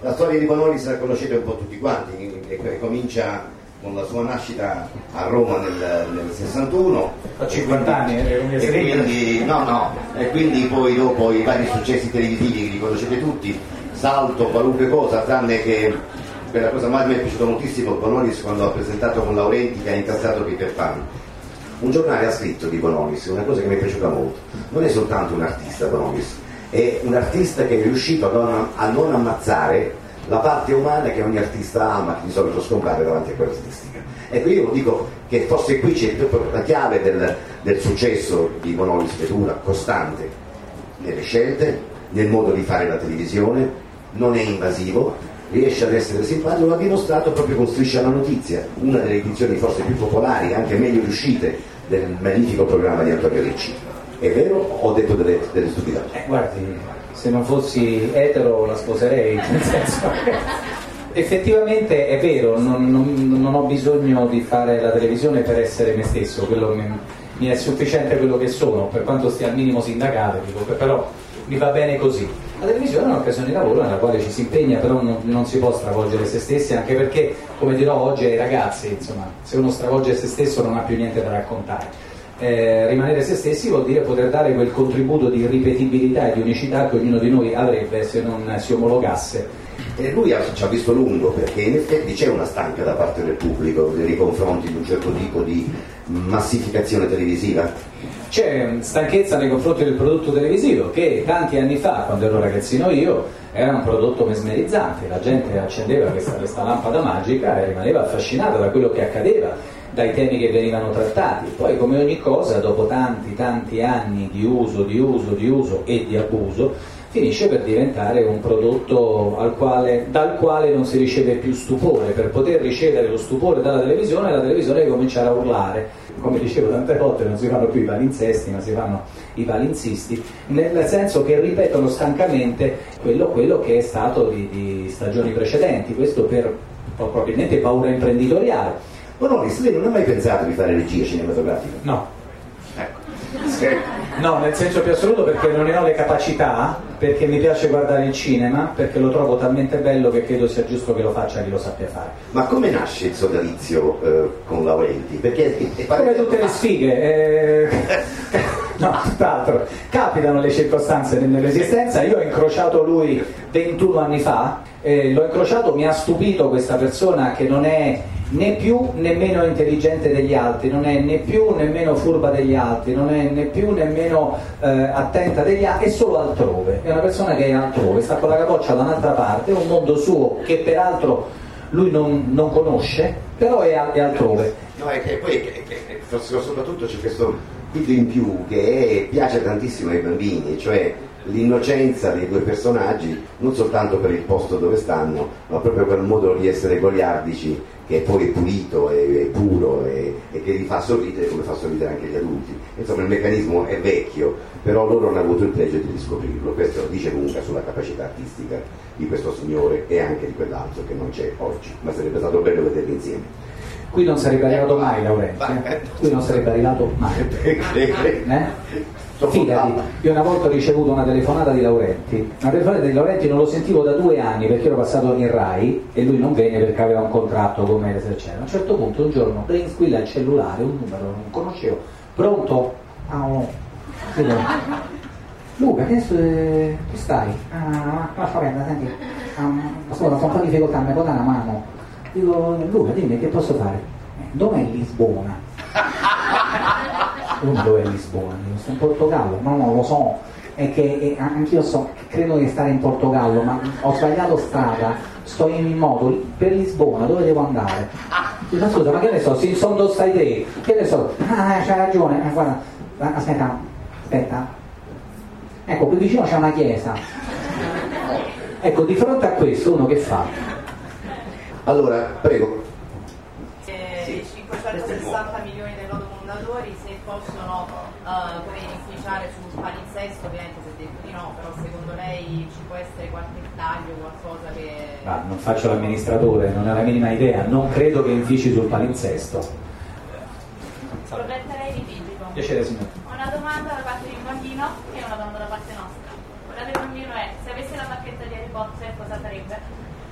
La storia di Bonolis la conoscete un po' tutti quanti, e comincia con la sua nascita a Roma nel 61. A 50 anni, e quindi poi dopo i vari successi televisivi che li conoscete tutti, Salto, qualunque cosa, tranne che la cosa mai mi è piaciuta moltissimo Bonolis quando ha presentato con Laurenti che ha incassato Peter Pan. Un giornale ha scritto di Bonolis una cosa che mi è piaciuta molto: non è soltanto un artista Bonolis, è un artista che è riuscito a non ammazzare la parte umana che ogni artista ama, che di solito scompare davanti a quella artistica. Ecco, io dico che forse qui c'è proprio la chiave del successo di Bonolis, che dura costante nelle scelte, nel modo di fare la televisione, non è invasivo, riesce ad essere simpatico, l'ha dimostrato proprio con Striscia la Notizia, una delle edizioni forse più popolari, anche meglio riuscite del magnifico programma di Antonio Ricci. È vero o ho detto delle stupidaggini? Guardi, se non fossi etero la sposerei, nel senso che effettivamente è vero, non ho bisogno di fare la televisione per essere me stesso, mi è sufficiente quello che sono, per quanto stia al minimo sindacale, dico, però mi va bene così. La televisione è un'occasione di lavoro nella quale ci si impegna, però non si può stravolgere se stessi, anche perché, come dirò oggi ai ragazzi, insomma, se uno stravolge se stesso non ha più niente da raccontare. Rimanere se stessi vuol dire poter dare quel contributo di ripetibilità e di unicità che ognuno di noi avrebbe se non si omologasse. E lui ci ha visto lungo, perché in effetti c'è una stanca da parte del pubblico nei confronti di un certo tipo di massificazione televisiva. C'è stanchezza nei confronti del prodotto televisivo che tanti anni fa, quando ero ragazzino io, era un prodotto mesmerizzante, la gente accendeva questa lampada magica e rimaneva affascinata da quello che accadeva, dai temi che venivano trattati. Poi, come ogni cosa, dopo tanti anni di uso e di abuso, finisce per diventare un prodotto dal quale non si riceve più stupore. Per poter ricevere lo stupore dalla televisione, la televisione deve cominciare a urlare. Come dicevo tante volte, non si fanno più i palinsesti, ma si fanno i palinsisti, nel senso che ripetono stancamente quello che è stato di stagioni precedenti. Questo per probabilmente paura imprenditoriale. Bonolis, lei non ha mai pensato di fare regia cinematografica? No. Ecco. No, nel senso più assoluto, perché non ne ho le capacità, perché mi piace guardare il cinema, perché lo trovo talmente bello che credo sia giusto che lo faccia chi lo sappia fare. Ma come nasce il sodalizio con Laurenti? Perché come tutte le sfighe, no, tutt'altro. Capitano le circostanze nell'esistenza. Io ho incrociato lui 21 anni fa, l'ho incrociato, mi ha stupito questa persona che non è né più né meno intelligente degli altri, non è né più né meno furba degli altri, non è né più né meno attenta degli altri, è solo altrove, è una persona che è altrove, sta con la capoccia da un'altra parte, è un mondo suo che peraltro lui non conosce, però è altrove. No, e poi soprattutto c'è questo quid in più che piace tantissimo ai bambini, cioè l'innocenza dei due personaggi, non soltanto per il posto dove stanno, ma proprio per il modo di essere goliardici, che poi è pulito, è puro e che li fa sorridere come fa sorridere anche gli adulti. Insomma, il meccanismo è vecchio, però loro hanno avuto il pregio di riscoprirlo. Questo dice lunga sulla capacità artistica di questo signore e anche di quell'altro che non c'è oggi, ma sarebbe stato bello vederli insieme. Qui non sarebbe arrivato mai Laurenti, qui non sarebbe arrivato mai. Fidati, io una volta ho ricevuto una telefonata di Laurenti, non lo sentivo da 2 anni perché ero passato in Rai e lui non venne perché aveva un contratto con me, eccetera. A un certo punto un giorno squilla il cellulare, un numero non conoscevo, pronto? Luca, che stai? Lascia prendere, senti, scusa, ho un po' di difficoltà, mi puoi dare una mano? Dico, Luca, dimmi che posso fare? Dov'è Lisbona? Dove è Lisbona? Sto in Portogallo? No, non lo so, è che anch'io credo di stare in Portogallo, ma ho sbagliato strada, sto in moto per Lisbona, dove devo andare? Dico, scusa, ma che ne so, dove stai te? Che ne so? C'hai ragione, guarda, aspetta, ecco, qui vicino c'è una chiesa. Ecco, di fronte a questo uno che fa? Allora, prego. 560 milioni dei loro fondatori, se possono inficiare sul palinsesto, ovviamente si è detto di no, però secondo lei ci può essere qualche taglio, qualcosa che... Non faccio l'amministratore, non ho la minima idea, non credo che infici sul palinsesto. Progetterei di Digito. Piacere, signore. Una domanda da parte di un bambino e una domanda da parte nostra. Quella del bambino è: se avesse la bacchetta di Harry Potter cosa farebbe?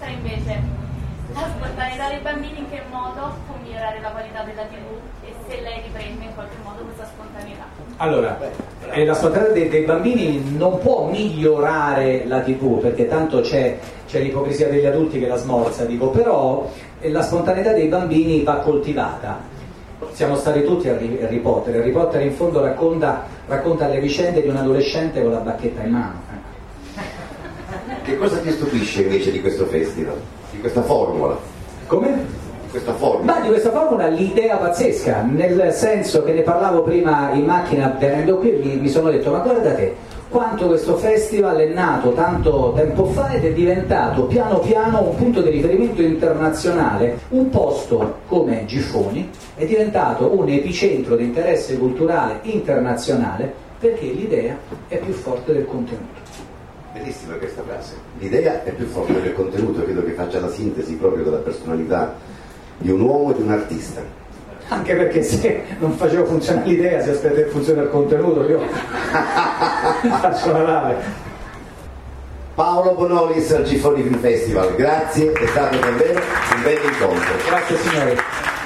domanda invece, la spontaneità dei bambini in che modo può migliorare la qualità della TV e se lei riprende in qualche modo questa spontaneità? Allora, la spontaneità dei bambini non può migliorare la TV, perché tanto c'è l'ipocrisia degli adulti che la smorza, dico, però la spontaneità dei bambini va coltivata. Siamo stati tutti a Harry Potter. Harry Potter in fondo racconta le vicende di un adolescente con la bacchetta in mano. Che cosa ti stupisce invece di questo festival? Di questa formula? Come? Di questa formula? Ma di questa formula l'idea pazzesca, nel senso che ne parlavo prima in macchina venendo qui, mi sono detto, ma guarda te, quanto questo festival è nato tanto tempo fa ed è diventato piano piano un punto di riferimento internazionale. Un posto come Giffoni è diventato un epicentro di interesse culturale internazionale perché l'idea è più forte del contenuto. Bellissima questa frase. L'idea è più forte del contenuto, credo che faccia la sintesi proprio della personalità di un uomo e di un artista. Anche perché se non facevo funzionare l'idea, se aspetta che funziona il contenuto, io faccio la nave. Paolo Bonolis al Giffoni Film Festival, grazie, è stato davvero un bel incontro. Grazie signori.